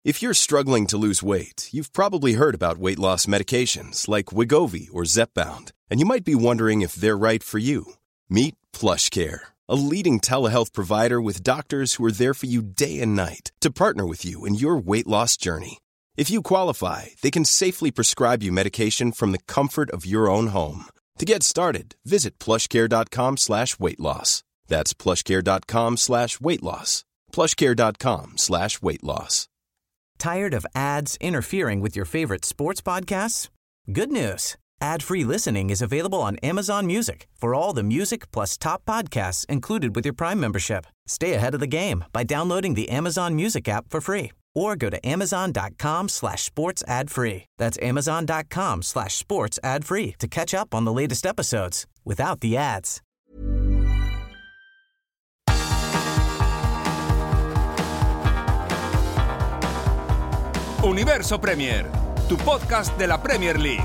If you're struggling to lose weight, you've probably heard about weight loss medications like Wegovy or Zepbound, and you might be wondering if they're right for you. Meet PlushCare, a leading telehealth provider with doctors who are there for you day and night to partner with you in your weight loss journey. If you qualify, they can safely prescribe you medication from the comfort of your own home. To get started, visit plushcare.com/weightloss. That's plushcare.com/weightloss. plushcare.com/weightloss. Tired of ads interfering with your favorite sports podcasts? Good news. Ad-free listening is available on Amazon Music for all the music plus top podcasts included with your Prime membership. Stay ahead of the game by downloading the Amazon Music app for free or go to amazon.com/sports ad-free. That's amazon.com/sports ad-free to catch up on the latest episodes without the ads. Universo Premier, tu podcast de la Premier League.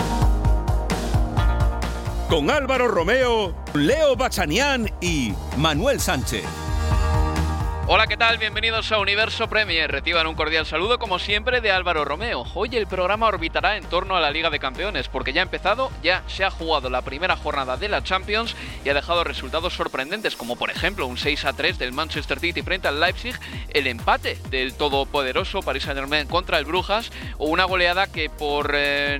Con Álvaro Romeo, Leo Bachanian y Manuel Sánchez. Hola, ¿qué tal? Bienvenidos a Universo Premier. Reciban un cordial saludo, como siempre, de Álvaro Romeo. Hoy el programa orbitará en torno a la Liga de Campeones, porque ya ha empezado, ya se ha jugado la primera jornada de la Champions y ha dejado resultados sorprendentes, como por ejemplo un 6-3 del Manchester City frente al Leipzig, el empate del todopoderoso Paris Saint-Germain contra el Brujas, o una goleada que por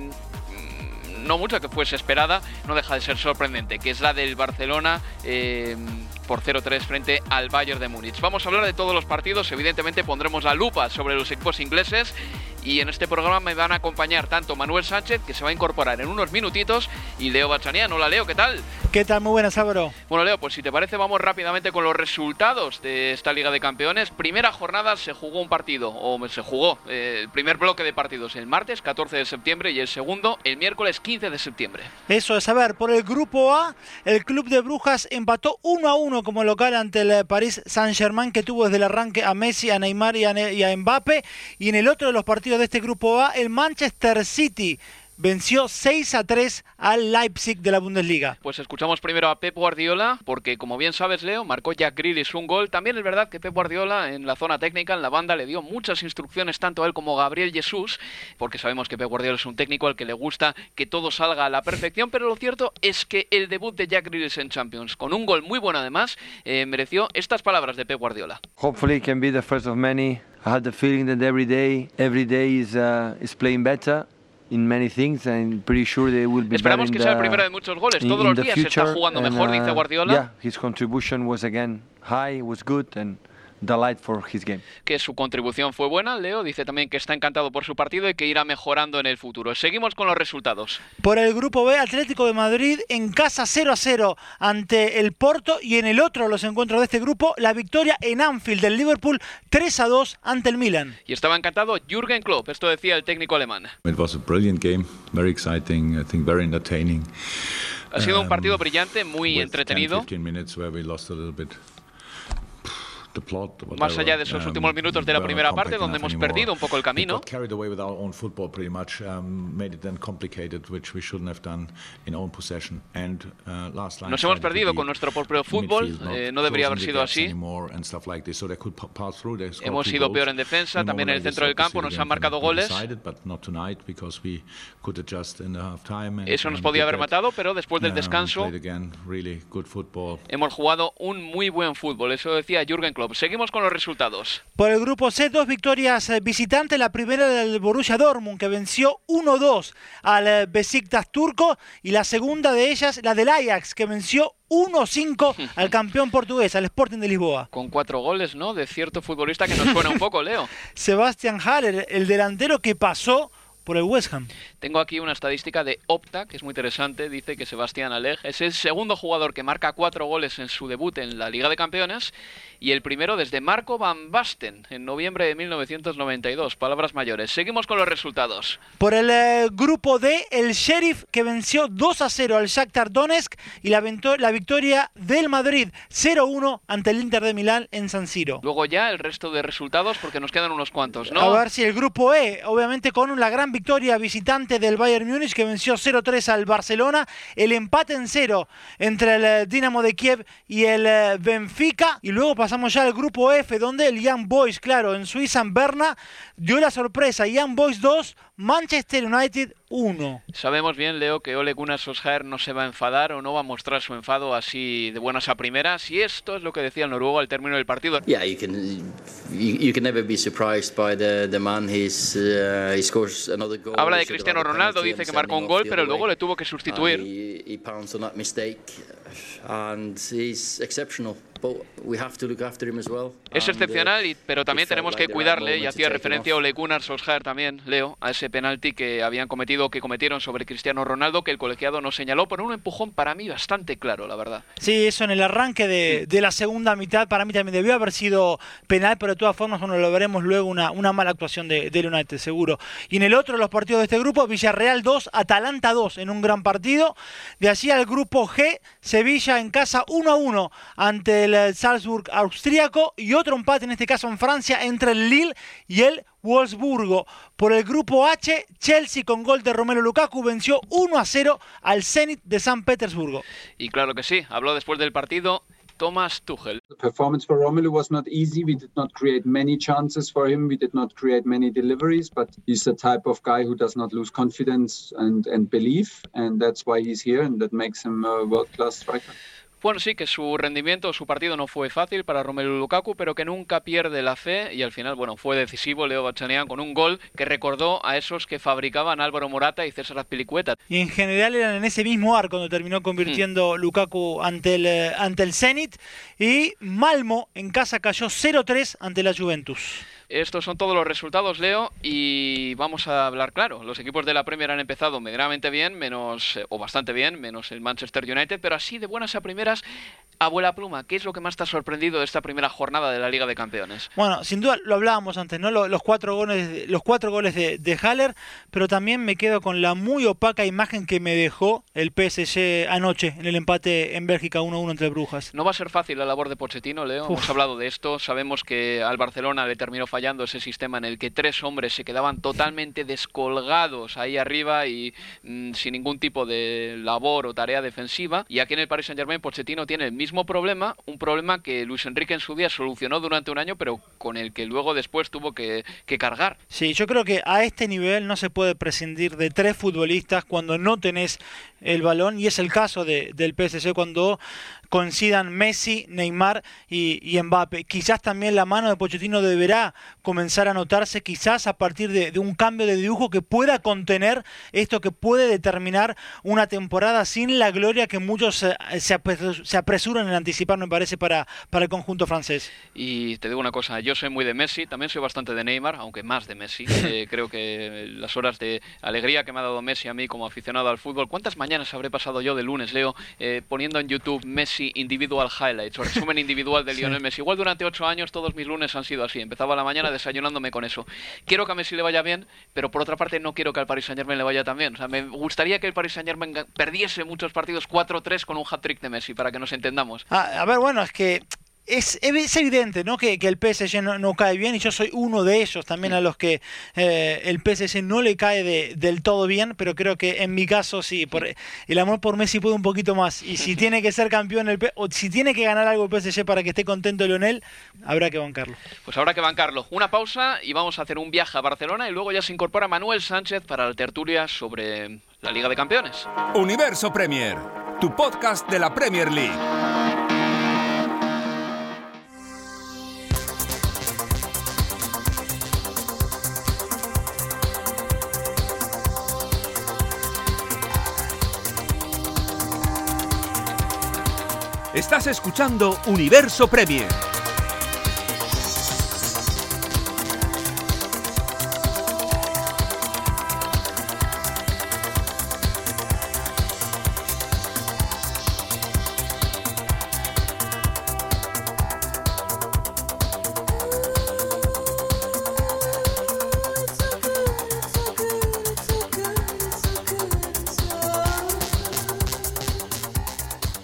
no mucho que fuese esperada, no deja de ser sorprendente, que es la del Barcelona por 0-3 frente al Bayern de Múnich. Vamos a hablar de todos los partidos, evidentemente pondremos la lupa sobre los equipos ingleses y en este programa me van a acompañar tanto Manuel Sánchez, que se va a incorporar en unos minutitos, y Leo Bachanian. Hola Leo, ¿qué tal? ¿Qué tal? Muy buenas, Álvaro. Bueno Leo, pues si te parece vamos rápidamente con los resultados de esta Liga de Campeones. Primera jornada se jugó un partido, o se jugó el primer bloque de partidos el martes 14 de septiembre y el segundo el miércoles 15 de septiembre. Eso es, a ver, por el grupo A, el Club de Brujas empató 1-1 como local ante el Paris Saint-Germain, que tuvo desde el arranque a Messi, a Neymar y a Mbappé. Y en el otro de los partidos de este grupo A, el Manchester City venció 6-3 al Leipzig de la Bundesliga. Pues escuchamos primero a Pep Guardiola, porque como bien sabes, Leo, marcó Jack Grealish un gol. También es verdad que Pep Guardiola en la zona técnica, en la banda, le dio muchas instrucciones tanto a él como a Gabriel Jesús, porque sabemos que Pep Guardiola es un técnico al que le gusta que todo salga a la perfección, pero lo cierto es que el debut de Jack Grealish en Champions, con un gol muy bueno además, mereció estas palabras de Pep Guardiola. Hopefully it can be the first of many. I had the feeling that every day is playing better in many things, and pretty sure they will be. Esperamos que sea el primero de muchos goles. Todos los días se está jugando mejor, dice Guardiola. Yeah, his contribution was again high, was good, and the light for his game. Que su contribución fue buena. Leo dice también que está encantado por su partido y que irá mejorando en el futuro. Seguimos con los resultados. Por el grupo B, Atlético de Madrid en casa 0-0 ante el Porto, y en el otro los encuentros de este grupo, la victoria en Anfield del Liverpool 3-2 ante el Milan. Y estaba encantado Jürgen Klopp, esto decía el técnico alemán. It was a brilliant game, very exciting, I think very entertaining. Ha sido un partido brillante, muy entretenido. 10-15 minutes where we lost a little bit. Más allá de esos últimos minutos de la primera parte, donde hemos perdido un poco el camino. Nos hemos perdido con nuestro propio fútbol, no debería haber sido así. Hemos sido peor en defensa, también en el centro del campo nos han marcado goles. Eso nos podía haber matado, pero después del descanso hemos jugado un muy buen fútbol, eso decía Jürgen Klopp. Seguimos con los resultados. Por el grupo C, 2 victorias visitantes. La primera del Borussia Dortmund, que venció 1-2 al Besiktas turco, y la segunda de ellas, la del Ajax, que venció 1-5 al campeón portugués, al Sporting de Lisboa. Con 4 goles, ¿no?, de cierto futbolista que nos suena un poco, Leo. Sebastian Haller, el delantero que pasó por el West Ham. Tengo aquí una estadística de Opta, que es muy interesante. Dice que Sebastián Haller es el segundo jugador que marca 4 goles en su debut en la Liga de Campeones, y el primero desde Marco Van Basten en noviembre de 1992. Palabras mayores. Seguimos con los resultados. Por el grupo D, el Sheriff, que venció 2-0 al Shakhtar Donetsk, y la victoria del Madrid 0-1 ante el Inter de Milán en San Siro. Luego ya el resto de resultados, porque nos quedan unos cuantos, ¿no? A ver si el grupo E, obviamente con la gran gran victoria visitante del Bayern Múnich, que venció 0-3 al Barcelona, el empate en 0 entre el Dinamo de Kiev y el Benfica, y luego pasamos ya al grupo F, donde el Young Boys, claro, en Suiza, en Berna, dio la sorpresa. Young Boys 2, Manchester United 1. Sabemos bien, Leo, que Ole Gunnar Solskjaer no se va a enfadar o no va a mostrar su enfado así de buenas a primeras, y esto es lo que decía el noruego al término del partido. Yeah, you can never be surprised by the man. He scores another goal. Habla de Cristiano Ronaldo, dice que marcó un gol, pero luego le tuvo que sustituir. He pounced on that mistake, and he's exceptional. But we have to look after him as well. Es excepcional, pero también tenemos que cuidarle, y hacía referencia a Ole Gunnar Solskjaer también, Leo, a ese penalti que habían cometido, que cometieron sobre Cristiano Ronaldo, que el colegiado no señaló, por un empujón para mí bastante claro, la verdad. Sí, eso en el arranque de la segunda mitad, para mí también debió haber sido penal, pero de todas formas, bueno, lo veremos luego, una mala actuación del United, seguro. Y en el otro de los partidos de este grupo, Villarreal 2, Atalanta 2, en un gran partido. De allí al grupo G, Sevilla en casa 1-1 ante el Salzburg austríaco, y otro empate, en este caso en Francia, entre el Lille y el Wolfsburgo. Por el grupo H, Chelsea con gol de Romelu Lukaku venció 1-0 al Zenit de San Petersburgo. Y claro que sí, habló después del partido Thomas Tuchel. The performance for Romelu was not easy. We did not create many chances for him. We did not create many deliveries, but he's the type of guy who does not lose confidence and belief, and that's why he's here, and that makes him a world-class striker. Bueno, sí, que su rendimiento, su partido no fue fácil para Romelu Lukaku, pero que nunca pierde la fe, y al final, bueno, fue decisivo Leo Bachanian con un gol que recordó a esos que fabricaban Álvaro Morata y César Azpilicueta. Y en general eran en ese mismo arco donde terminó convirtiendo Lukaku ante el Zenit, y Malmo en casa cayó 0-3 ante la Juventus. Estos son todos los resultados, Leo, y vamos a hablar claro. Los equipos de la Premier han empezado medianamente bien, bastante bien, menos el Manchester United, pero así de buenas a primeras, abuela pluma, ¿qué es lo que más te ha sorprendido de esta primera jornada de la Liga de Campeones? Bueno, sin duda lo hablábamos antes, ¿no? Los cuatro goles de Haller, pero también me quedo con la muy opaca imagen que me dejó el PSG anoche en el empate en Bélgica 1-1 entre Brujas. No va a ser fácil la labor de Pochettino, Leo. Hemos hablado de esto. Sabemos que al Barcelona le terminó fallando ese sistema en el que 3 hombres se quedaban totalmente descolgados ahí arriba y sin ningún tipo de labor o tarea defensiva. Y aquí en el Paris Saint-Germain Pochettino tiene el mismo problema, un problema que Luis Enrique en su día solucionó durante un año, pero con el que luego después tuvo que cargar. Sí, yo creo que a este nivel no se puede prescindir de 3 futbolistas cuando no tenés el balón, y es el caso del PSG cuando coincidan Messi, Neymar y Mbappé. Quizás también la mano de Pochettino deberá comenzar a notarse, quizás a partir de un cambio de dibujo que pueda contener esto, que puede determinar una temporada sin la gloria que muchos se apresuran en anticipar, me parece, para el conjunto francés. Y te digo una cosa, yo soy muy de Messi, también soy bastante de Neymar, aunque más de Messi. Creo que las horas de alegría que me ha dado Messi a mí como aficionado al fútbol, ¿cuántas mañanas habré pasado yo de lunes, Leo, poniendo en YouTube Messi Individual Highlights o resumen individual de Lionel Messi? Igual durante 8 años todos mis lunes han sido así, empezaba la mañana desayunándome con eso. Quiero que a Messi le vaya bien, pero por otra parte no quiero que al Paris Saint-Germain le vaya tan bien. O sea, me gustaría que el Paris Saint-Germain perdiese muchos partidos 4-3 con un hat-trick de Messi, para que nos entendamos. A ver, bueno, es que es evidente, ¿no?, que el PSG no cae bien, y yo soy uno de ellos también a los que el PSG no le cae del todo bien, pero creo que en mi caso sí, el amor por Messi puede un poquito más, y si tiene que ser campeón o si tiene que ganar algo el PSG para que esté contento Lionel, habrá que bancarlo. Pues habrá que bancarlo. Una pausa y vamos a hacer un viaje a Barcelona, y luego ya se incorpora Manuel Sánchez para la tertulia sobre la Liga de Campeones. Universo Premier, tu podcast de la Premier League. Estás escuchando Universo Premier.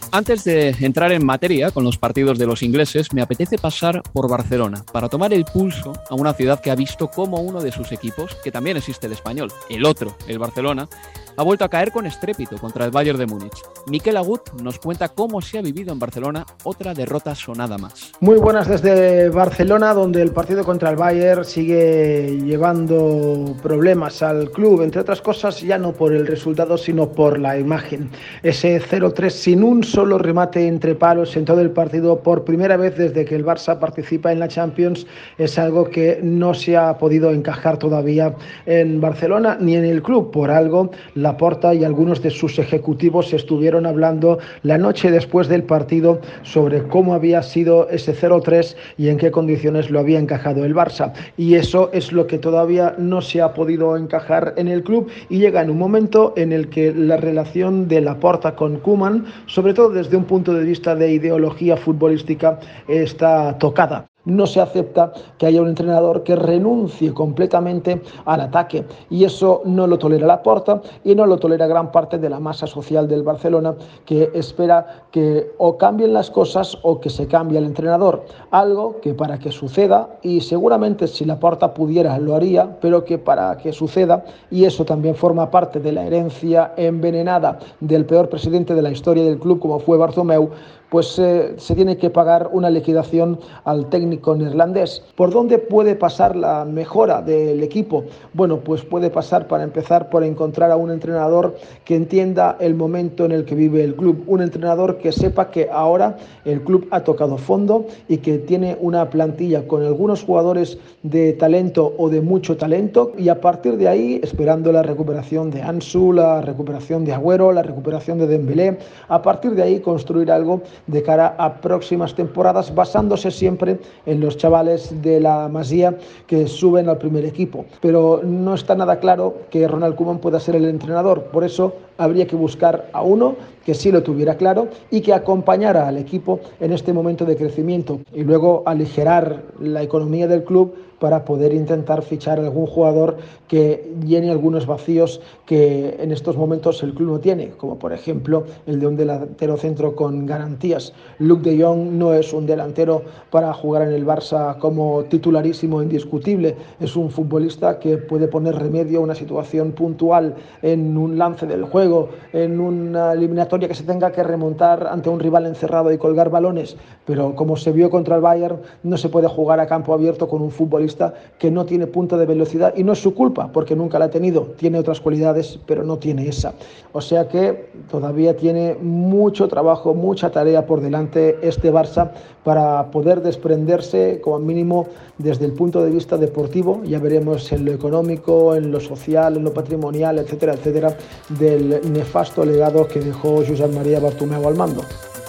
Antes de entrar en materia con los partidos de los ingleses, me apetece pasar por Barcelona para tomar el pulso a una ciudad que ha visto cómo uno de sus equipos, que también existe el español, el otro, el Barcelona, ha vuelto a caer con estrépito contra el Bayern de Múnich. Miquel Agut nos cuenta cómo se ha vivido en Barcelona otra derrota sonada más. Muy buenas desde Barcelona, donde el partido contra el Bayern sigue llevando problemas al club, entre otras cosas ya no por el resultado sino por la imagen. Ese 0-3 sin un solo remate entre palos en todo el partido por primera vez desde que el Barça participa en la Champions es algo que no se ha podido encajar todavía en Barcelona ni en el club. Por algo Laporta y algunos de sus ejecutivos estuvieron hablando la noche después del partido sobre cómo había sido ese 0-3 y en qué condiciones lo había encajado el Barça. Y eso es lo que todavía no se ha podido encajar en el club y llega en un momento en el que la relación de Laporta con Koeman, sobre todo desde un punto de vista de ideología futbolística, está tocada. No se acepta que haya un entrenador que renuncie completamente al ataque y eso no lo tolera Laporta y no lo tolera gran parte de la masa social del Barcelona, que espera que o cambien las cosas o que se cambie el entrenador, algo que para que suceda, y seguramente si Laporta pudiera lo haría, pero que para que suceda, y eso también forma parte de la herencia envenenada del peor presidente de la historia del club como fue Bartomeu, pues se tiene que pagar una liquidación al técnico neerlandés. ¿Por dónde puede pasar la mejora del equipo? Bueno, pues puede pasar para empezar por encontrar a un entrenador que entienda el momento en el que vive el club, un entrenador que sepa que ahora el club ha tocado fondo y que tiene una plantilla con algunos jugadores de talento o de mucho talento, y a partir de ahí, esperando la recuperación de Ansu, la recuperación de Agüero, la recuperación de Dembélé, a partir de ahí construir algo de cara a próximas temporadas, basándose siempre en los chavales de la Masía que suben al primer equipo. Pero no está nada claro que Ronald Koeman pueda ser el entrenador, por eso habría que buscar a uno que sí lo tuviera claro y que acompañara al equipo en este momento de crecimiento y luego aligerar la economía del club para poder intentar fichar a algún jugador que llene algunos vacíos que en estos momentos el club no tiene, como por ejemplo el de un delantero centro con garantías. Luke de Jong no es un delantero para jugar en el Barça como titularísimo indiscutible, es un futbolista que puede poner remedio a una situación puntual en un lance del juego, en una eliminatoria que se tenga que remontar ante un rival encerrado y colgar balones, pero como se vio contra el Bayern, no se puede jugar a campo abierto con un futbolista que no tiene punta de velocidad, y no es su culpa porque nunca la ha tenido, tiene otras cualidades pero no tiene esa, o sea que todavía tiene mucho trabajo, mucha tarea por delante este Barça para poder desprenderse como mínimo desde el punto de vista deportivo, ya veremos en lo económico, en lo social, en lo patrimonial, etcétera, etcétera, del nefasto legado que dejó Josep María Bartomeu al mando.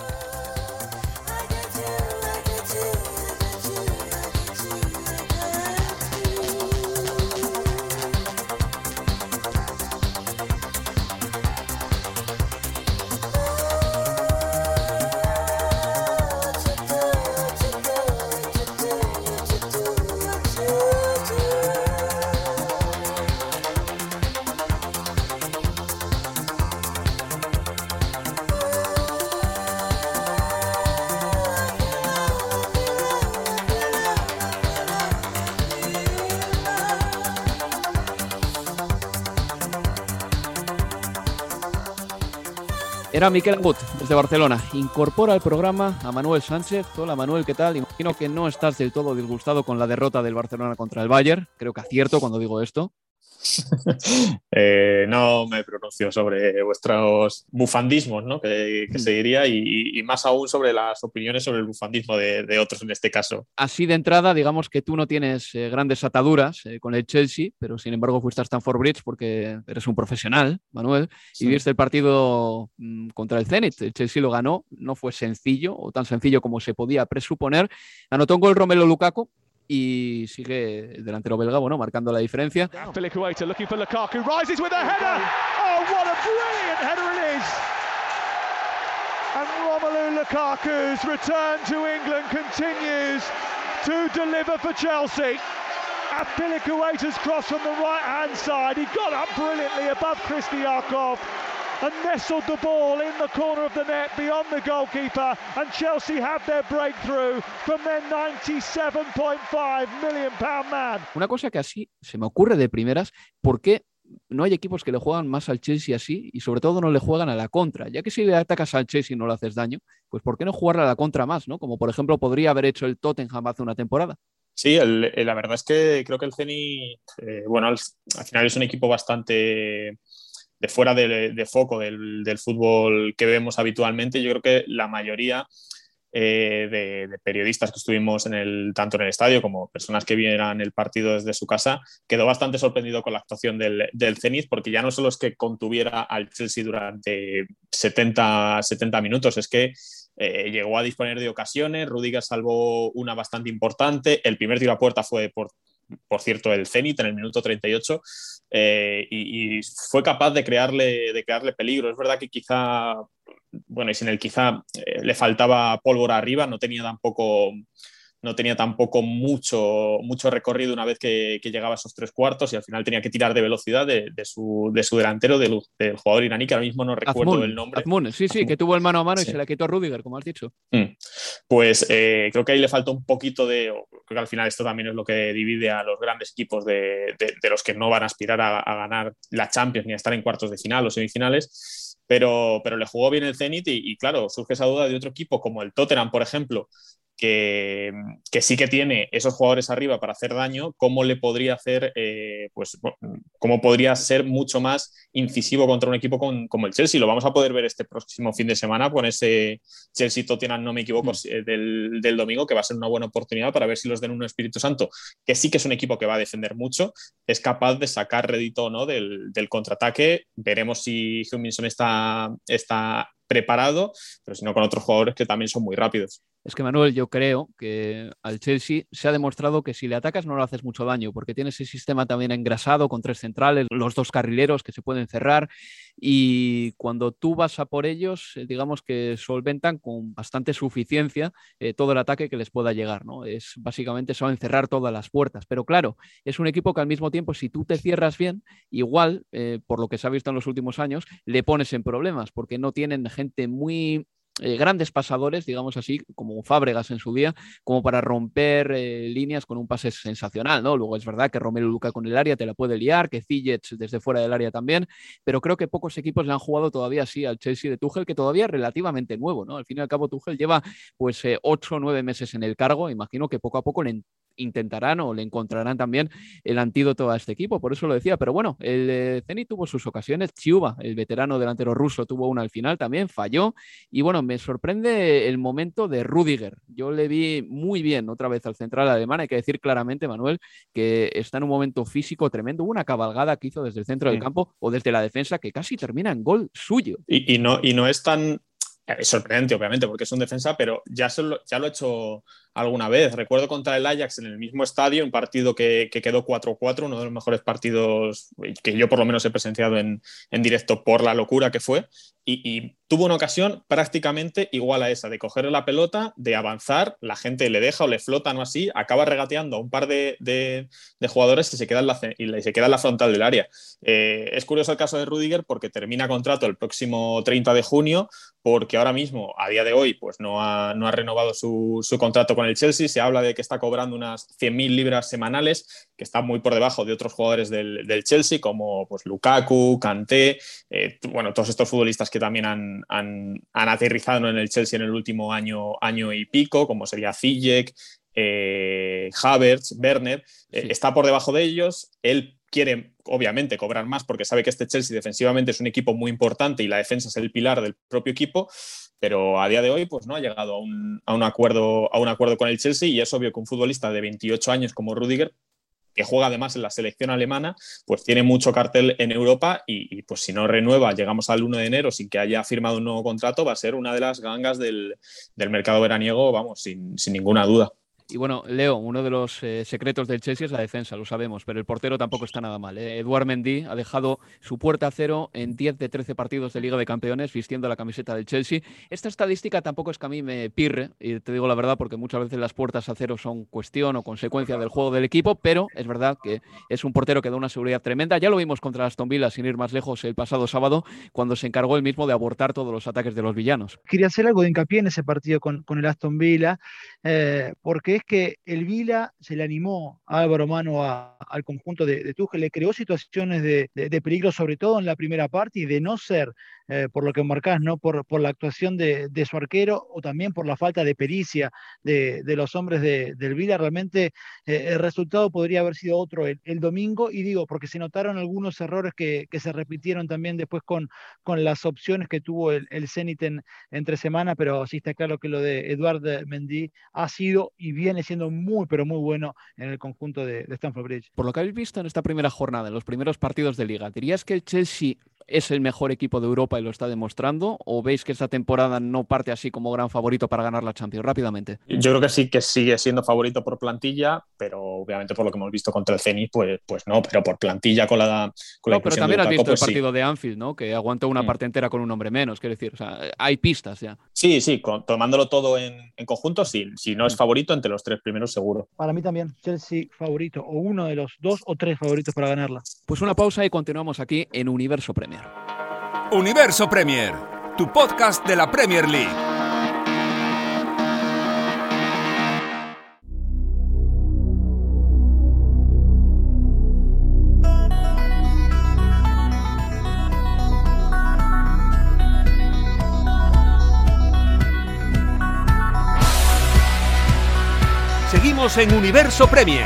Era Miquel Agut, desde Barcelona. Incorpora al programa a Manuel Sánchez. Hola Manuel, ¿qué tal? Imagino que no estás del todo disgustado con la derrota del Barcelona contra el Bayern. Creo que acierto cuando digo esto. No me pronuncio sobre vuestros bufandismos, ¿no? que se diría, y más aún sobre las opiniones sobre el bufandismo de otros en este caso. Así de entrada, digamos que tú no tienes grandes ataduras con el Chelsea, pero sin embargo fuiste a Stamford Bridge porque eres un profesional, Manuel, sí. Y viste el partido contra el Zenit. El Chelsea lo ganó, no fue sencillo o tan sencillo como se podía presuponer. Anotó un gol Romelu Lukaku y sigue el delantero belga, bueno, marcando la diferencia. Pilicueta looking for Lukaku, rises with a header. Oh, what a brilliant header it is! And Romelu Lukaku's return to England continues to deliver for Chelsea. Pilicueta's cross from the right-hand side. He got up brilliantly above Kristiakov. and nestled the ball in the corner of the net beyond the goalkeeper, and Chelsea have their breakthrough from their £97.5 million man. Una cosa que así se me ocurre de primeras, ¿por qué no hay equipos que le juegan más al Chelsea así y sobre todo no le juegan a la contra? Ya que si le atacas al Chelsea y no le haces daño, pues ¿por qué no jugarle a la contra más, ¿no? Como por ejemplo podría haber hecho el Tottenham hace una temporada. Sí, la verdad es que creo que el Zenit, al final es un equipo bastante de fuera de foco del fútbol que vemos habitualmente. Yo creo que la mayoría de periodistas que estuvimos tanto en el estadio como personas que vieran el partido desde su casa, quedó bastante sorprendido con la actuación del Zenit, porque ya no solo es que contuviera al Chelsea durante 70 minutos, es que llegó a disponer de ocasiones. Rüdiger salvó una bastante importante. El primer tiro a puerta fue, por cierto, el Zenit en el minuto 38, y fue capaz de crearle peligro. Es verdad que quizá le faltaba pólvora arriba, no tenía tampoco mucho recorrido una vez que llegaba a esos 3/4, y al final tenía que tirar de velocidad de su delantero, del jugador iraní, que ahora mismo no recuerdo el nombre. Azmoun, sí, que tuvo el mano a mano y sí. se la quitó a Rüdiger, como has dicho. Pues creo que ahí le faltó un poquito creo que al final esto también es lo que divide a los grandes equipos de los que no van a aspirar a ganar la Champions ni a estar en cuartos de final o semifinales. Pero le jugó bien el Zenit y claro, surge esa duda de otro equipo como el Tottenham, por ejemplo, que sí que tiene esos jugadores arriba para hacer daño. ¿Cómo le podría hacer, cómo podría ser mucho más incisivo contra un equipo como el Chelsea? Lo vamos a poder ver este próximo fin de semana con ese Chelsea-Tottenham, no me equivoco, del domingo, que va a ser una buena oportunidad para ver si los den un Espíritu Santo, que sí que es un equipo que va a defender mucho, es capaz de sacar rédito o no del contraataque. Veremos si Heung-min Son está preparado, pero si no, con otros jugadores que también son muy rápidos. Es que, Manuel, yo creo que al Chelsea se ha demostrado que si le atacas no le haces mucho daño, porque tiene ese sistema también engrasado con 3 centrales, los 2 carrileros que se pueden cerrar, y cuando tú vas a por ellos, digamos que solventan con bastante suficiencia todo el ataque que les pueda llegar, ¿no? Es básicamente saben cerrar todas las puertas, pero claro, es un equipo que al mismo tiempo, si tú te cierras bien, igual, por lo que se ha visto en los últimos años, le pones en problemas, porque no tienen gente muy grandes pasadores, digamos así, como Fábregas en su día, como para romper líneas con un pase sensacional, ¿no? Luego es verdad que Romelu Lukaku con el área te la puede liar, que Ziyech desde fuera del área también, pero creo que pocos equipos le han jugado todavía así al Chelsea de Tuchel, que todavía es relativamente nuevo, ¿no? Al fin y al cabo Tuchel lleva pues 8 o 9 meses en el cargo. Imagino que poco a poco le intentarán o le encontrarán también el antídoto a este equipo, por eso lo decía. Pero bueno, el Zenit tuvo sus ocasiones. Chiuba, el veterano delantero ruso, tuvo una al final, también falló, y bueno, me sorprende el momento de Rüdiger. Yo le vi muy bien otra vez al central alemán. Hay que decir claramente, Manuel, que está en un momento físico tremendo. Hubo una cabalgada que hizo desde el centro del campo o desde la defensa que casi termina en gol suyo. Y no es tan sorprendente, obviamente, porque es un defensa, pero ya lo ha hecho alguna vez. Recuerdo contra el Ajax en el mismo estadio, un partido que quedó 4-4, uno de los mejores partidos que yo por lo menos he presenciado en directo por la locura que fue, y tuvo una ocasión prácticamente igual a esa, de coger la pelota, de avanzar, la gente le deja o le flota, no así, acaba regateando a un par de jugadores y se queda en la frontal del área. Es curioso el caso de Rüdiger porque termina contrato el próximo 30 de junio, porque ahora mismo, a día de hoy, pues no ha renovado su contrato con el Chelsea. Se habla de que está cobrando unas 100.000 libras semanales, que está muy por debajo de otros jugadores del Chelsea, como pues Lukaku, Kanté, todos estos futbolistas que también han aterrizado en el Chelsea en el último año y pico, como sería Ziyech, Havertz, Werner. Está por debajo de ellos. Él quiere, obviamente, cobrar más porque sabe que este Chelsea defensivamente es un equipo muy importante y la defensa es el pilar del propio equipo, pero a día de hoy pues no ha llegado a un acuerdo con el Chelsea, y es obvio que un futbolista de 28 años como Rüdiger, que juega además en la selección alemana, pues tiene mucho cartel en Europa, y pues si no renueva, llegamos al 1 de enero sin que haya firmado un nuevo contrato, va a ser una de las gangas del mercado veraniego, vamos, sin ninguna duda. Y bueno, Leo, uno de los secretos del Chelsea es la defensa, lo sabemos, pero el portero tampoco está nada mal. Edouard Mendy ha dejado su puerta a cero en 10 de 13 partidos de Liga de Campeones vistiendo la camiseta del Chelsea. Esta estadística tampoco es que a mí me pirre, y te digo la verdad, porque muchas veces las puertas a cero son cuestión o consecuencia del juego del equipo, pero es verdad que es un portero que da una seguridad tremenda. Ya lo vimos contra Aston Villa, sin ir más lejos, el pasado sábado, cuando se encargó él mismo de abortar todos los ataques de los villanos. Quería hacer algo de hincapié en ese partido con el Aston Villa, porque es que el Villa se le animó a Álvaro Mano al conjunto de Tuchel, le creó situaciones de peligro, sobre todo en la primera parte, y de no ser, por lo que marcás, ¿no? por la actuación de su arquero, o también por la falta de pericia de los hombres del Villa, realmente el resultado podría haber sido otro el domingo, y digo, porque se notaron algunos errores que se repitieron también después con las opciones que tuvo el Zenit entre semana, pero sí está claro que lo de Edouard Mendy ha sido y viene siendo muy, pero muy bueno en el conjunto de Stamford Bridge. Por lo que habéis visto en esta primera jornada, en los primeros partidos de Liga, ¿dirías que el Chelsea es el mejor equipo de Europa y lo está demostrando? ¿O veis que esta temporada no parte así como gran favorito para ganar la Champions? Rápidamente. Yo creo que sí que sigue siendo favorito por plantilla, pero obviamente por lo que hemos visto contra el Zenit, pues no, pero por plantilla con la no, pero también has visto pues el partido de Anfield, ¿no? Que aguantó una parte entera con un hombre menos, quiero decir, o sea, hay pistas ya. Sí, tomándolo todo en conjunto, sí. Si no es favorito, entre los tres primeros seguro. Para mí también, Chelsea favorito, o uno de los 2 o 3 favoritos para ganarla. Pues una pausa y continuamos aquí en Universo Premier. Universo Premier, tu podcast de la Premier League. Seguimos en Universo Premier.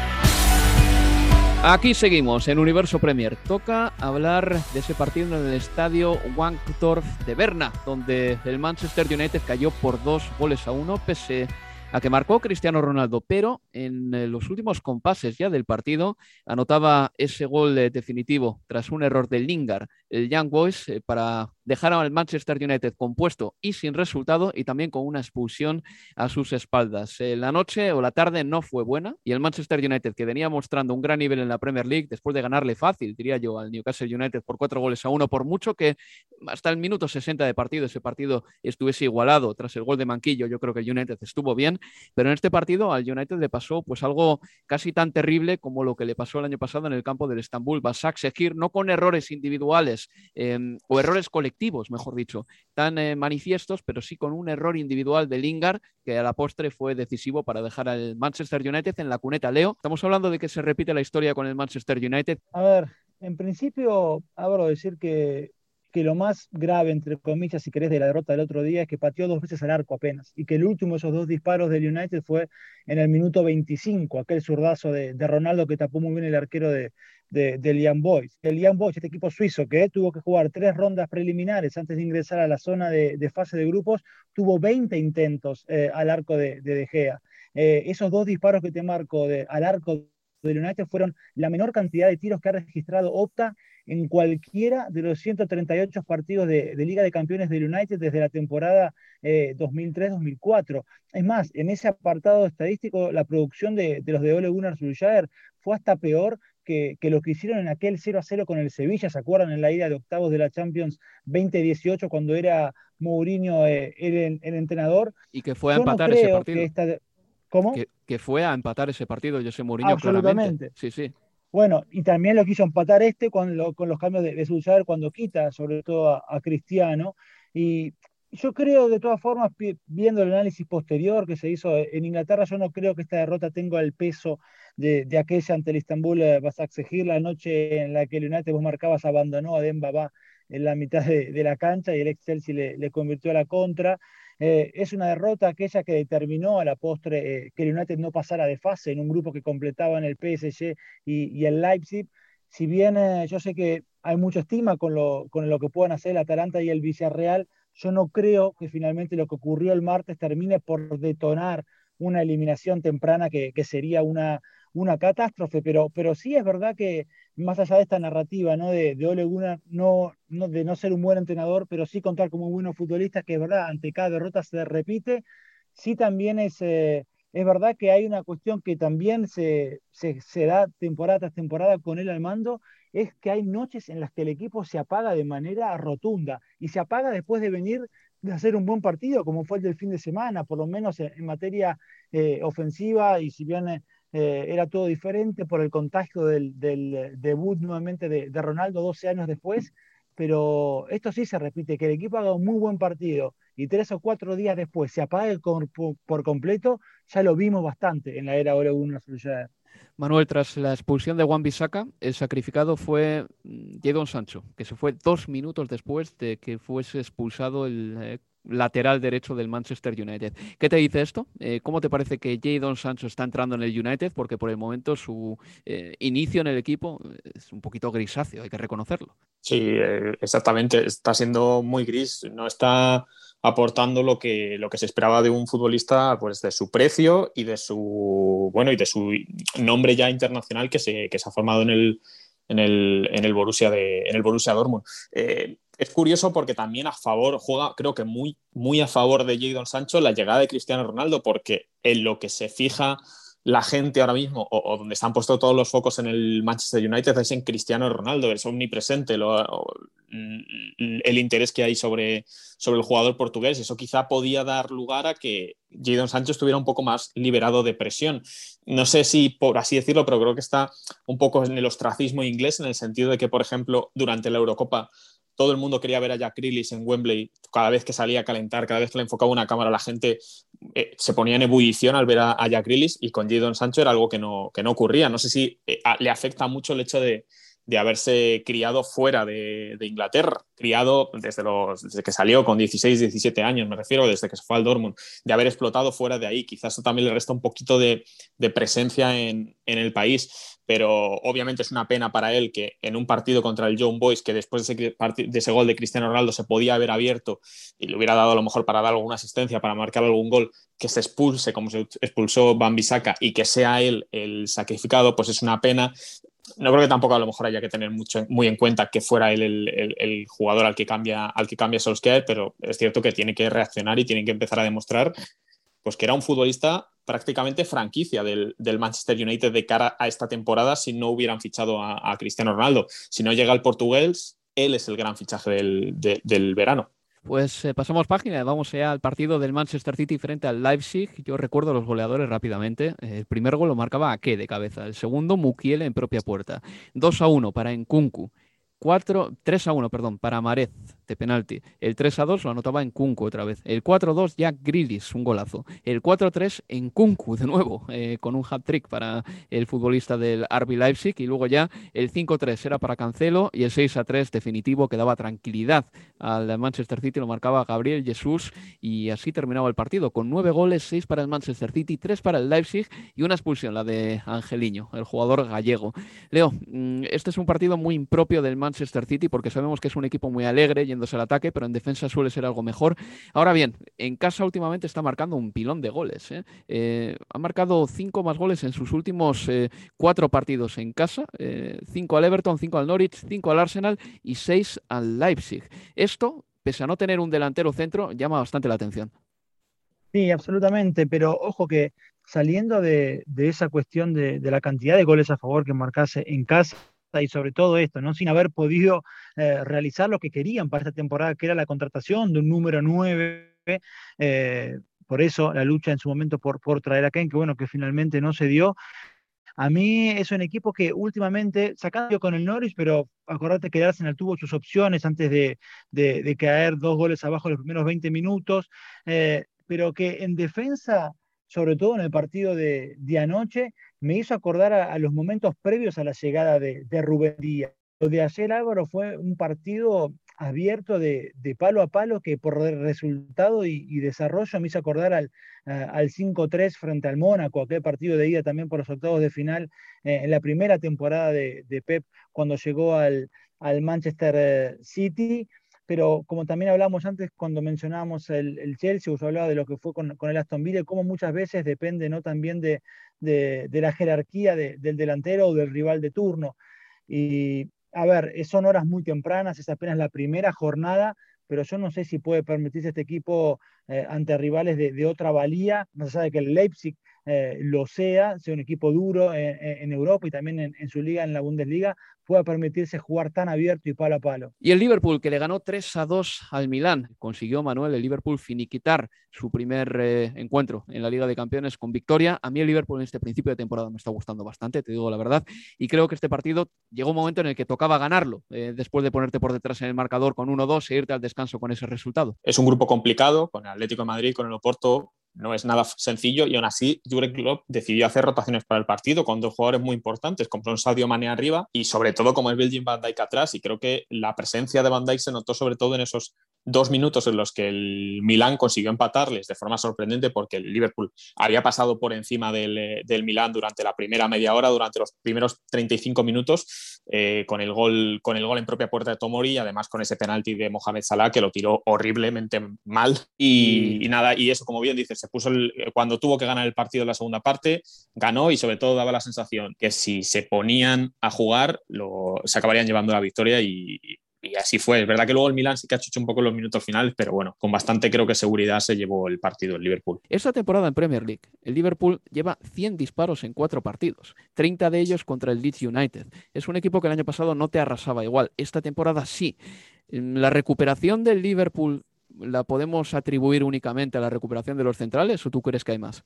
Aquí seguimos en Universo Premier. Toca hablar de ese partido en el estadio Wankdorf de Berna, donde el Manchester United cayó por 2-1, pese a que marcó Cristiano Ronaldo, pero en los últimos compases ya del partido anotaba ese gol definitivo tras un error de Lingard, el Young Boys, para dejar al Manchester United compuesto y sin resultado, y también con una expulsión a sus espaldas. La noche o la tarde no fue buena, y el Manchester United, que venía mostrando un gran nivel en la Premier League después de ganarle fácil, diría yo, al Newcastle United por 4-1, por mucho que hasta el minuto 60 de partido ese partido estuviese igualado tras el gol de Manquillo. Yo creo que el United estuvo bien, pero en este partido al United le pasó pues algo casi tan terrible como lo que le pasó el año pasado en el campo del Estambul Başakşehir, no con errores individuales o errores colectivos, mejor dicho, tan manifiestos, pero sí con un error individual de Lingard que a la postre fue decisivo para dejar al Manchester United en la cuneta. Leo, estamos hablando de que se repite la historia con el Manchester United. A ver, en principio, abro decir que lo más grave, entre comillas, si querés, de la derrota del otro día es que pateó 2 veces al arco apenas, y que el último de esos 2 disparos del United fue en el minuto 25, aquel zurdazo de Ronaldo que tapó muy bien el arquero del Young Boys. El Young Boys, este equipo suizo que tuvo que jugar 3 rondas preliminares antes de ingresar a la zona de fase de grupos, tuvo 20 intentos al arco de Gea. Esos 2 disparos que te marco al arco del United fueron la menor cantidad de tiros que ha registrado Opta en cualquiera de los 138 partidos de Liga de Campeones del United desde la temporada 2003-2004. Es más, en ese apartado estadístico, la producción de los de Ole Gunnar Solskjaer fue hasta peor que lo que hicieron en aquel 0-0 con el Sevilla. ¿Se acuerdan? En la ida de octavos de la Champions 2018, cuando era Mourinho el entrenador. Y que fue a empatar ese partido. ¿Cómo? Que fue a empatar ese partido, José Mourinho. Absolutamente. Claramente. Sí. Bueno, y también lo quiso empatar con los cambios de Solskjaer cuando quita, sobre todo a Cristiano. Y yo creo, de todas formas, viendo el análisis posterior que se hizo en Inglaterra, yo no creo que esta derrota tenga el peso de aquella ante el Estambul Başakşehir, la noche en la que el United, vos marcabas, abandonó a Dembaba en la mitad de la cancha y el ex Chelsea le convirtió a la contra. Es una derrota aquella que determinó a la postre que el United no pasara de fase en un grupo que completaban el PSG y el Leipzig. Si bien yo sé que hay mucha estima con lo que puedan hacer el Atalanta y el Villarreal, yo no creo que finalmente lo que ocurrió el martes termine por detonar una eliminación temprana que sería una catástrofe, pero sí es verdad que más allá de esta narrativa, ¿no? de Ole Gunnar, de no ser un buen entrenador, pero sí contar como buenos futbolistas, que es verdad, ante cada derrota se repite, sí también es Es verdad que hay una cuestión que también se da temporada tras temporada con él al mando, es que hay noches en las que el equipo se apaga de manera rotunda y se apaga después de venir de hacer un buen partido, como fue el del fin de semana, por lo menos en materia ofensiva, y si bien era todo diferente por el contagio del debut nuevamente de Ronaldo 12 años después, pero esto sí se repite, que el equipo haga un muy buen partido y 3 o 4 días después se apague por completo, ya lo vimos bastante en la era Ole Gunnar Solskjaer. Manuel, tras la expulsión de Wan-Bissaka, el sacrificado fue Jadon Sancho, que se fue 2 minutos después de que fuese expulsado el lateral derecho del Manchester United. ¿Qué te dice esto? ¿Cómo te parece que Jadon Sancho está entrando en el United? Porque por el momento su inicio en el equipo es un poquito grisáceo, hay que reconocerlo. Sí, exactamente. Está siendo muy gris. No está aportando lo que se esperaba de un futbolista, pues de su precio y de su nombre ya internacional que se ha formado en el Borussia Dortmund. Es curioso porque también juega, creo que muy, muy a favor de Jadon Sancho la llegada de Cristiano Ronaldo, porque en lo que se fija la gente ahora mismo, o donde se han puesto todos los focos en el Manchester United, es en Cristiano Ronaldo. Es omnipresente el interés que hay sobre el jugador portugués. Eso quizá podía dar lugar a que Jadon Sancho estuviera un poco más liberado de presión. No sé si por así decirlo, pero creo que está un poco en el ostracismo inglés, en el sentido de que, por ejemplo, durante la Eurocopa todo el mundo quería ver a Jack Grealish en Wembley. Cada vez que salía a calentar, cada vez que le enfocaba una cámara, la gente se ponía en ebullición al ver a Jack Grealish, y con Jadon Sancho era algo que no ocurría. No sé si le afecta mucho el hecho de haberse criado fuera de Inglaterra, criado desde que salió con 16, 17 años, me refiero, desde que se fue al Dortmund, de haber explotado fuera de ahí. Quizás eso también le resta un poquito de presencia en el país. Pero obviamente es una pena para él que en un partido contra el Young Boys, que después de ese gol de Cristiano Ronaldo se podía haber abierto y le hubiera dado a lo mejor para dar alguna asistencia, para marcar algún gol, que se expulse como se expulsó Wan-Bissaka y que sea él el sacrificado, pues es una pena. No creo que tampoco a lo mejor haya que tener muy en cuenta que fuera él el jugador al que cambia Solskjaer, pero es cierto que tiene que reaccionar y tiene que empezar a demostrar pues que era un futbolista prácticamente franquicia del Manchester United de cara a esta temporada si no hubieran fichado a Cristiano Ronaldo. Si no llega el portugués, él es el gran fichaje del verano. Pues pasamos página, vamos ya al partido del Manchester City frente al Leipzig. Yo recuerdo los goleadores rápidamente. El primer gol lo marcaba Ake de cabeza, el segundo Mukiele en propia puerta. 2-1 para Nkunku. 3-1 para Mahrez de penalti. El 3-2 lo anotaba Nkunku otra vez. El 4-2 Jack Grealish, un golazo. El 4-3 Nkunku de nuevo, con un hat-trick para el futbolista del RB Leipzig. Y luego ya el 5-3 era para Cancelo y el 6-3 definitivo que daba tranquilidad al Manchester City, lo marcaba Gabriel Jesús, y así terminaba el partido con 9 goles, 6 para el Manchester City, 3 para el Leipzig y una expulsión, la de Angeliño, el jugador gallego. Leo, este es un partido muy impropio del Manchester City porque sabemos que es un equipo muy alegre yéndose al ataque, pero en defensa suele ser algo mejor. Ahora bien, en casa últimamente está marcando un pilón de goles. Ha marcado 5 más goles en sus últimos 4 partidos en casa, 5 al Everton, 5 al Norwich, 5 al Arsenal y 6 al Leipzig. Esto, pese a no tener un delantero centro, llama bastante la atención. Sí, absolutamente, pero ojo que saliendo de esa cuestión de la cantidad de goles a favor que marcase en casa, y sobre todo esto, ¿no? Sin haber podido realizar lo que querían para esta temporada, que era la contratación de un número 9, por eso la lucha en su momento por traer a Kane, que bueno, que finalmente no se dio. A mí es un equipo que últimamente, sacando con el Norwich, pero acordate que el Arsenal tuvo sus opciones antes de caer 2 goles abajo en los primeros 20 minutos, pero que en defensa, sobre todo en el partido de anoche, me hizo acordar a los momentos previos a la llegada de Rubén Díaz. Lo de ayer, Álvaro, fue un partido abierto de palo a palo que por resultado y desarrollo me hizo acordar al 5-3 frente al Mónaco, aquel partido de ida también por los octavos de final en la primera temporada de Pep cuando llegó al Manchester City. Pero como también hablamos antes cuando mencionábamos el Chelsea, os hablaba de lo que fue con el Aston Villa, cómo muchas veces depende, ¿no?, también de la jerarquía del delantero o del rival de turno. Y a ver, son horas muy tempranas, es apenas la primera jornada, pero yo no sé si puede permitirse este equipo ante rivales de otra valía, más allá de que el Leipzig lo sea un equipo duro en Europa y también en su liga, en la Bundesliga, pueda permitirse jugar tan abierto y palo a palo. Y el Liverpool, que le ganó 3-2 al Milán, consiguió, Manuel, el Liverpool finiquitar su primer encuentro en la Liga de Campeones con victoria. A mí el Liverpool en este principio de temporada me está gustando bastante, te digo la verdad, y creo que este partido llegó un momento en el que tocaba ganarlo, después de ponerte por detrás en el marcador con 1-2 e irte al descanso con ese resultado. Es un grupo complicado, con el Atlético de Madrid, con el Oporto. No es nada sencillo y aún así Jürgen Klopp decidió hacer rotaciones para el partido con dos jugadores muy importantes, como son Sadio Mané arriba y sobre todo como es Virgil van Dijk atrás, y creo que la presencia de Van Dijk se notó sobre todo en esos 2 minutos en los que el Milán consiguió empatarles de forma sorprendente, porque el Liverpool había pasado por encima del Milán durante la primera media hora, durante los primeros 35 minutos, con el gol en propia puerta de Tomori y además con ese penalti de Mohamed Salah que lo tiró horriblemente mal y nada, y eso, como bien dices, se puso cuando tuvo que ganar el partido en la segunda parte, ganó y sobre todo daba la sensación que si se ponían a jugar se acabarían llevando la victoria y así fue. Es verdad que luego el Milán sí que ha hecho un poco en los minutos finales, pero bueno, con bastante creo que seguridad se llevó el partido el Liverpool. Esta temporada en Premier League, el Liverpool lleva 100 disparos en 4 partidos, 30 de ellos contra el Leeds United. Es un equipo que el año pasado no te arrasaba igual, esta temporada sí. La recuperación del Liverpool, ¿la podemos atribuir únicamente a la recuperación de los centrales o tú crees que hay más?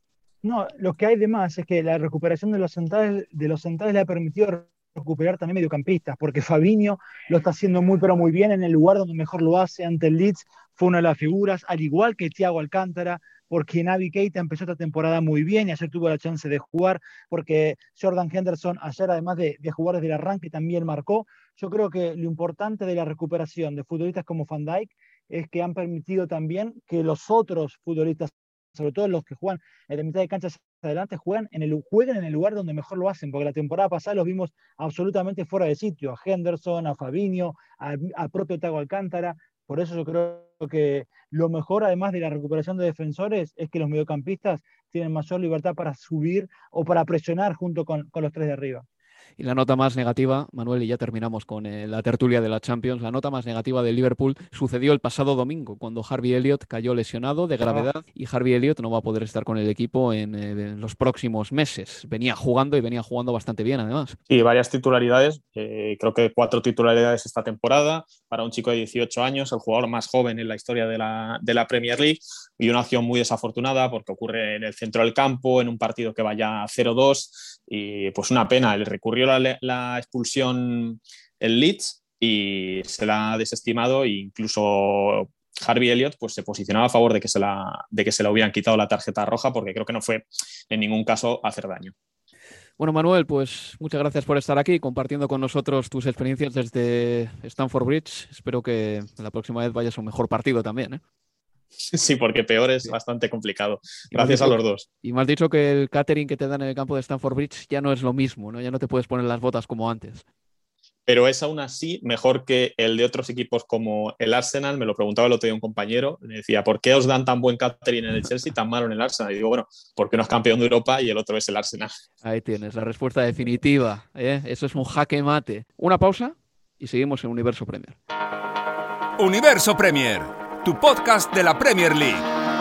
No, lo que hay de más es que la recuperación de los centrales le ha permitido recuperar también mediocampistas, porque Fabinho lo está haciendo muy pero muy bien en el lugar donde mejor lo hace ante el Leeds, fue una de las figuras, al igual que Thiago Alcántara, porque Naby Keita empezó esta temporada muy bien y ayer tuvo la chance de jugar, porque Jordan Henderson ayer, además de jugar desde el arranque, también marcó. Yo creo que lo importante de la recuperación de futbolistas como Van Dijk es que han permitido también que los otros futbolistas, sobre todo los que juegan en la mitad de cancha hacia adelante, jueguen en el lugar donde mejor lo hacen, porque la temporada pasada los vimos absolutamente fuera de sitio, a Henderson, a Fabinho, a propio Thiago Alcántara. Por eso yo creo que lo mejor, además de la recuperación de defensores, es que los mediocampistas tienen mayor libertad para subir o para presionar junto con los 3 de arriba. Y la nota más negativa, Manuel, y ya terminamos con la tertulia de la Champions, la nota más negativa del Liverpool sucedió el pasado domingo, cuando Harvey Elliott cayó lesionado de gravedad y Harvey Elliott no va a poder estar con el equipo en los próximos meses. Venía jugando bastante bien, además. Sí, varias titularidades, creo que 4 titularidades esta temporada, para un chico de 18 años, el jugador más joven en la historia de la Premier League, y una acción muy desafortunada porque ocurre en el centro del campo, en un partido que vaya 0-2, y pues una pena. Le recurrió la expulsión el Leeds y se la ha desestimado, e incluso Harvey Elliott pues se posicionaba a favor de que se la hubieran quitado la tarjeta roja, porque creo que no fue en ningún caso hacer daño. Bueno, Manuel, pues muchas gracias por estar aquí compartiendo con nosotros tus experiencias desde Stamford Bridge. Espero que la próxima vez vayas a un mejor partido también, ¿eh? Sí, porque peor es bastante complicado. Gracias a los dos. Y me has dicho que el catering que te dan en el campo de Stamford Bridge ya no es lo mismo, ¿no? Ya no te puedes poner las botas como antes. Pero es aún así mejor que el de otros equipos como el Arsenal. Me lo preguntaba el otro día un compañero, me decía, ¿por qué os dan tan buen catering en el Chelsea y tan malo en el Arsenal? Y digo, bueno, porque uno es campeón de Europa y el otro es el Arsenal. Ahí tienes la respuesta definitiva, ¿eh? Eso es un jaque mate. Una pausa y seguimos en Universo Premier. Universo Premier, tu podcast de la Premier League.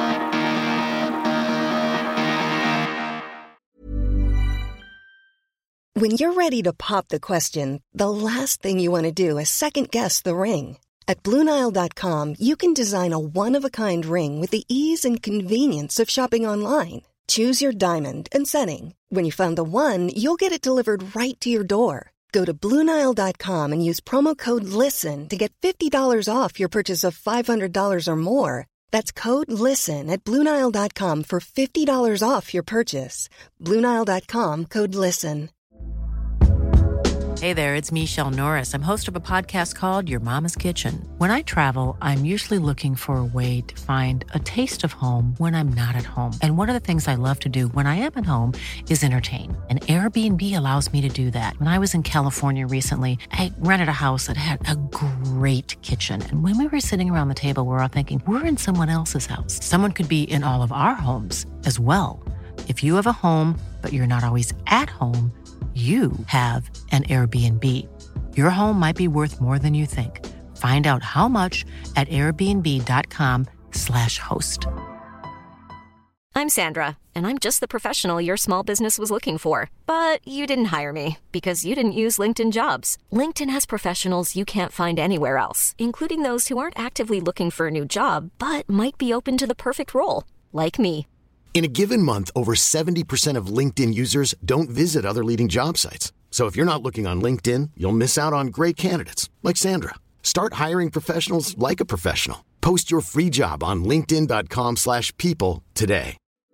When you're ready to pop the question, the last thing you want to do is second-guess the ring. At BlueNile.com, you can design a one-of-a-kind ring with the ease and convenience of shopping online. Choose your diamond and setting. When you find the one, you'll get it delivered right to your door. Go to BlueNile.com and use promo code LISTEN to get $50 off your purchase of $500 or more. That's code LISTEN at BlueNile.com for $50 off your purchase. BlueNile.com, code LISTEN. Hey there, it's Michelle Norris. I'm host of a podcast called Your Mama's Kitchen. When I travel, I'm usually looking for a way to find a taste of home when I'm not at home. And one of the things I love to do when I am at home is entertain. And Airbnb allows me to do that. When I was in California recently, I rented a house that had a great kitchen. And when we were sitting around the table, we were all thinking, we're in someone else's house. Someone could be in all of our homes as well. If you have a home, but you're not always at home, you have an Airbnb. Your home might be worth more than you think. Find out how much at airbnb.com/host. I'm Sandra, and I'm just the professional your small business was looking for. But you didn't hire me because you didn't use LinkedIn Jobs. LinkedIn has professionals you can't find anywhere else, including those who aren't actively looking for a new job, but might be open to the perfect role, like me. In a given month, over 70% of LinkedIn users don't visit other leading job sites. So if you're not looking on LinkedIn, you'll miss out on great candidates like Sandra. Start hiring professionals like a professional. Post your free job on linkedin.com/people today.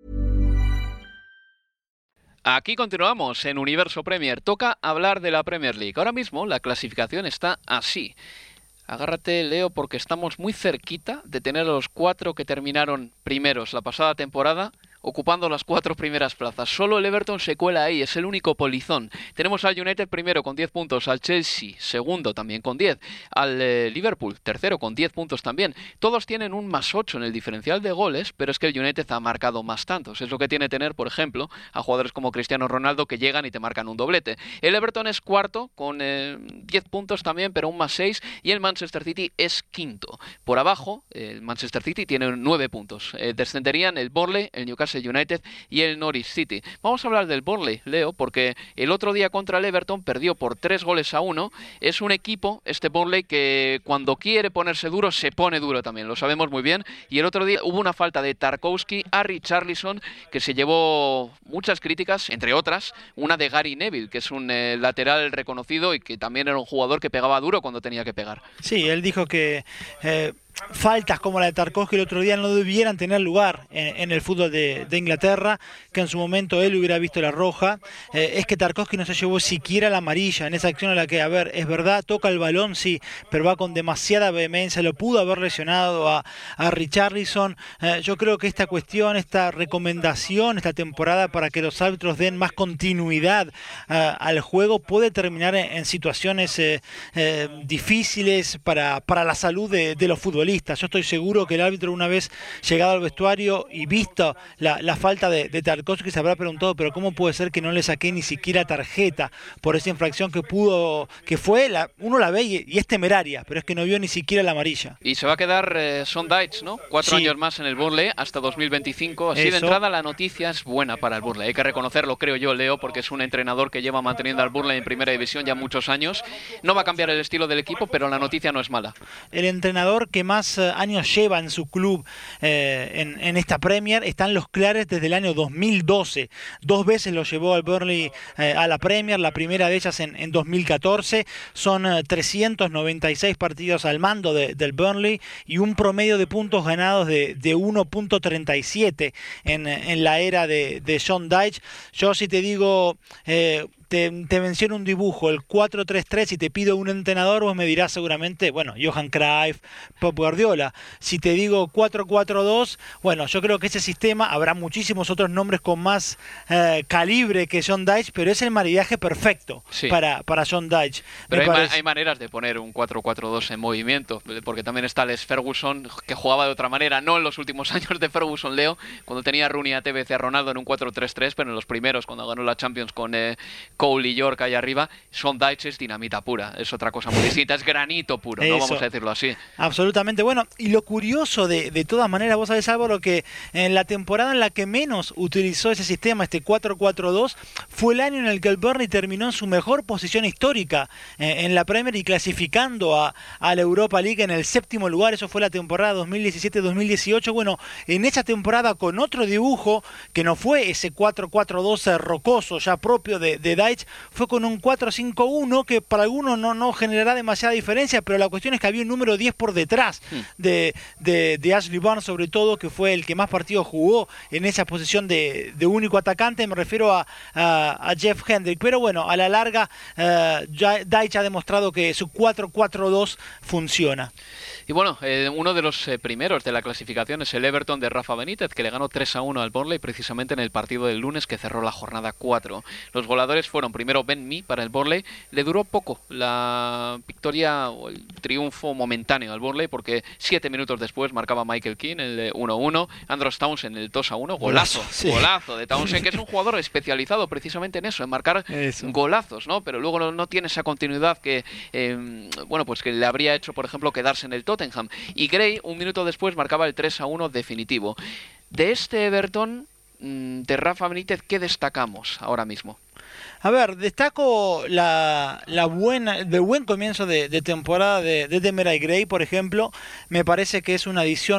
Aquí continuamos en Universo Premier. Toca hablar de la Premier League. Ahora mismo la clasificación está así. Agárrate, Leo, porque estamos muy cerquita de tener a los 4 que terminaron primeros la pasada temporada ocupando las 4 primeras plazas. Solo el Everton se cuela ahí, es el único polizón. Tenemos al United primero con 10 puntos, al Chelsea segundo también con 10, al Liverpool tercero con 10 puntos también. Todos tienen un +8 en el diferencial de goles, pero es que el United ha marcado más tantos. Es lo que tiene tener, por ejemplo, a jugadores como Cristiano Ronaldo que llegan y te marcan un doblete. El Everton es cuarto con 10 puntos también, pero un +6, y el Manchester City es quinto. Por abajo, el Manchester City tiene 9 puntos. Descenderían el Burnley, el Newcastle United y el Norwich City. Vamos a hablar del Burnley, Leo, porque el otro día contra el Everton perdió por 3-1. Es un equipo, este Burnley, que cuando quiere ponerse duro, se pone duro también, lo sabemos muy bien. Y el otro día hubo una falta de Tarkowski a Richarlison que se llevó muchas críticas, entre otras, una de Gary Neville, que es un lateral reconocido y que también era un jugador que pegaba duro cuando tenía que pegar. Sí, él dijo que faltas como la de Tarkowski el otro día no debieran tener lugar en el fútbol de Inglaterra, que en su momento él hubiera visto la roja. Es que Tarkowski no se llevó siquiera la amarilla en esa acción en la que, a ver, es verdad, toca el balón, sí, pero va con demasiada vehemencia, lo pudo haber lesionado a Richarlison. Yo creo que esta cuestión, esta recomendación esta temporada para que los árbitros den más continuidad al juego puede terminar en situaciones difíciles para la salud de los futbolistas. Yo estoy seguro que el árbitro, una vez llegado al vestuario y visto la falta de Tarkowski, se habrá preguntado, pero ¿cómo puede ser que no le saqué ni siquiera tarjeta por esa infracción uno la ve y es temeraria, pero es que no vio ni siquiera la amarilla? Y se va a quedar Sean Dyche, ¿no? 4 años más en el Burnley hasta 2025. Así de entrada la noticia es buena para el Burnley. Hay que reconocerlo, creo yo, Leo, porque es un entrenador que lleva manteniendo al Burnley en primera división ya muchos años. No va a cambiar el estilo del equipo, pero la noticia no es mala. El entrenador que más años lleva en su club en esta Premier están los Clares desde el año 2012. 2 veces lo llevó al Burnley a la Premier, la primera de ellas en 2014. Son 396 partidos al mando del Burnley y un promedio de puntos ganados de 1.37 en la era de Sean Dyche. Yo si te digo... Te menciono un dibujo, el 4-3-3, y te pido un entrenador, vos me dirás seguramente, bueno, Johan Cruyff, Pep Guardiola. Si te digo 4-4-2, bueno, yo creo que ese sistema, habrá muchísimos otros nombres con más calibre que Sean Dyche, pero es el maridaje perfecto para Sean Dyche. Pero hay maneras de poner un 4-4-2 en movimiento, porque también está Les Ferguson, que jugaba de otra manera, no en los últimos años de Ferguson, Leo, cuando tenía a Rooney, a Tevez y a Ronaldo en un 4-3-3, pero en los primeros, cuando ganó la Champions con Cole y York ahí arriba, Sean Dyche es dinamita pura, es otra cosa muy distinta, es granito puro, ¿no? Vamos a decirlo así. Absolutamente, bueno, y lo curioso de todas maneras, vos sabés, Álvaro, que en la temporada en la que menos utilizó ese sistema, este 4-4-2, fue el año en el que el Burnley terminó en su mejor posición histórica en la Premier y clasificando a la Europa League en el 7º lugar. Eso fue la temporada 2017-2018. Bueno, en esa temporada con otro dibujo que no fue ese 4-4-2 rocoso ya propio de Dyche, fue con un 4-5-1 que para algunos no generará demasiada diferencia, pero la cuestión es que había un número 10 por detrás de Ashley Barnes, sobre todo, que fue el que más partidos jugó en esa posición de único atacante. Me refiero a Jeff Hendrick, pero bueno, a la larga Dyche ha demostrado que su 4-4-2 funciona. Y bueno, uno de los primeros de la clasificación es el Everton de Rafa Benítez, que le ganó 3-1 al Burnley precisamente en el partido del lunes que cerró la jornada 4. Los goleadores fueron primero Ben Mee para el Burnley. Le duró poco la victoria o el triunfo momentáneo al Burnley, porque 7 minutos después marcaba Michael Keane el 1-1, Andros Townsend el 2-1, golazo de Townsend, que es un jugador especializado precisamente en eso, en marcar golazos, ¿no? Pero luego no tiene esa continuidad que pues que le habría hecho, por ejemplo, quedarse en el Tottenham. Y Gray, un minuto después, marcaba el 3-1 definitivo. De este Everton, de Rafa Benítez, ¿qué destacamos ahora mismo? A ver, destaco el buen comienzo de temporada de Demarai Gray, por ejemplo. Me parece que es una adición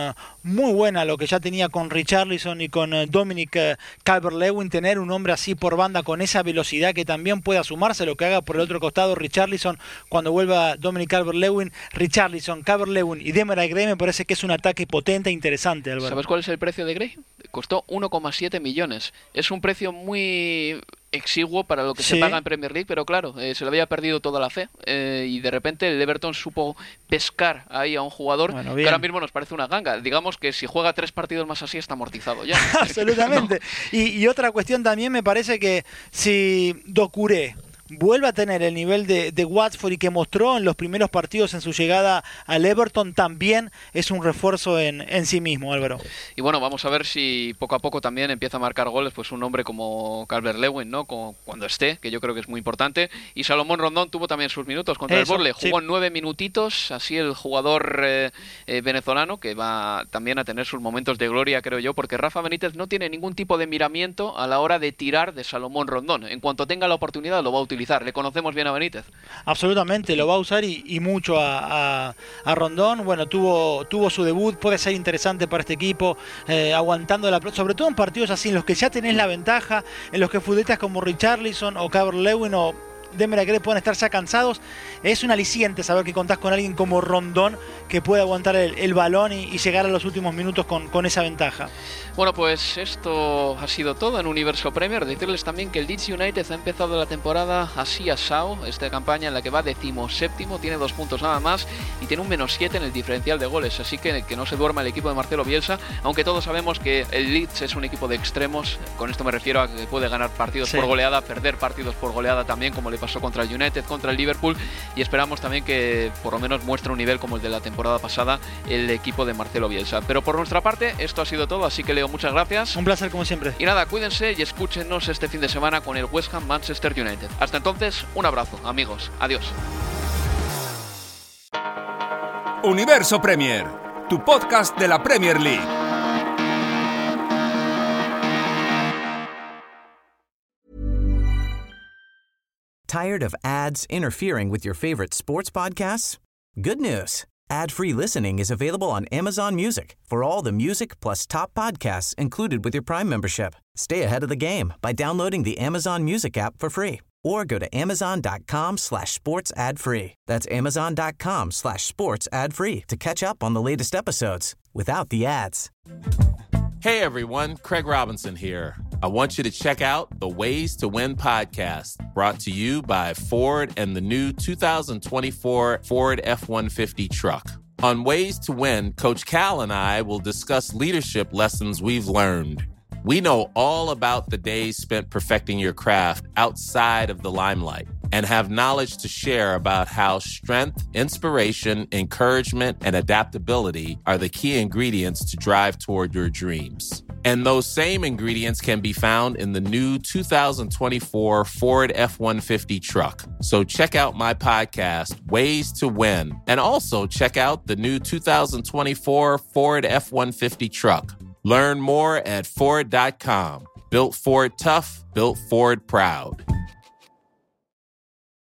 muy buena a lo que ya tenía con Richarlison y con Dominic Calvert-Lewin. Tener un hombre así por banda con esa velocidad que también pueda sumarse a lo que haga por el otro costado Richarlison cuando vuelva Dominic Calvert-Lewin. Richarlison, Calvert-Lewin y Demarai Gray me parece que es un ataque potente e interesante, Álvaro. ¿Sabes cuál es el precio de Gray? Costó 1,7 millones. Es un precio muy exiguo para lo que se paga en Premier League, pero claro, se le había perdido toda la fe y de repente el Everton supo pescar ahí a un jugador que ahora mismo nos parece una ganga. Digamos que si juega 3 partidos más así está amortizado ya. Absolutamente. ¿No? Y otra cuestión también me parece que si Doucouré vuelve a tener el nivel de Watford y que mostró en los primeros partidos en su llegada al Everton, también es un refuerzo en sí mismo, Álvaro. Y bueno, vamos a ver si poco a poco también empieza a marcar goles pues un hombre como Calvert-Lewin, ¿no? Cuando esté, que yo creo que es muy importante. Y Salomón Rondón tuvo también sus minutos contra el Burnley, jugó 9 minutitos, así el jugador venezolano, que va también a tener sus momentos de gloria, creo yo, porque Rafa Benítez no tiene ningún tipo de miramiento a la hora de tirar de Salomón Rondón. En cuanto tenga la oportunidad lo va a utilizar. Le conocemos bien a Benítez. Absolutamente, lo va a usar y mucho a Rondón. Bueno, tuvo su debut, puede ser interesante para este equipo, aguantando sobre todo en partidos así, en los que ya tenés la ventaja, en los que futbolistas como Richarlison o Calvert-Lewin o Demarai Gray pueden estar ya cansados. Es un aliciente saber que contás con alguien como Rondón que puede aguantar el balón y llegar a los últimos minutos con esa ventaja. Bueno, pues esto ha sido todo en Universo Premier. Decirles también que el Leeds United ha empezado la temporada así asao, esta campaña en la que va 17º, tiene 2 puntos nada más y tiene un -7 en el diferencial de goles, así que no se duerma el equipo de Marcelo Bielsa, aunque todos sabemos que el Leeds es un equipo de extremos. Con esto me refiero a que puede ganar partidos por goleada, perder partidos por goleada también, como le pasó contra el United, contra el Liverpool, y esperamos también que por lo menos muestre un nivel como el de la temporada pasada el equipo de Marcelo Bielsa. Pero por nuestra parte esto ha sido todo, así que Leo, muchas gracias. Un placer como siempre. Y nada, cuídense y escúchenos este fin de semana con el West Ham Manchester United. Hasta entonces, un abrazo, amigos. Adiós. Universo Premier, tu podcast de la Premier League. Tired of ads interfering with your favorite sports podcasts? Good news. Ad-free listening is available on Amazon Music for all the music plus top podcasts included with your Prime membership. Stay ahead of the game by downloading the Amazon Music app for free or go to amazon.com/sports ad free. That's amazon.com/sports ad free to catch up on the latest episodes without the ads. Hey everyone, Craig Robinson here. I want you to check out the Ways to Win podcast, brought to you by Ford and the new 2024 Ford F-150 truck. On Ways to Win, Coach Cal and I will discuss leadership lessons we've learned. We know all about the days spent perfecting your craft outside of the limelight and have knowledge to share about how strength, inspiration, encouragement, and adaptability are the key ingredients to drive toward your dreams. And those same ingredients can be found in the new 2024 Ford F-150 truck. So check out my podcast, Ways to Win, and also check out the new 2024 Ford F-150 truck. Learn more at Ford.com. Built Ford tough, built Ford proud.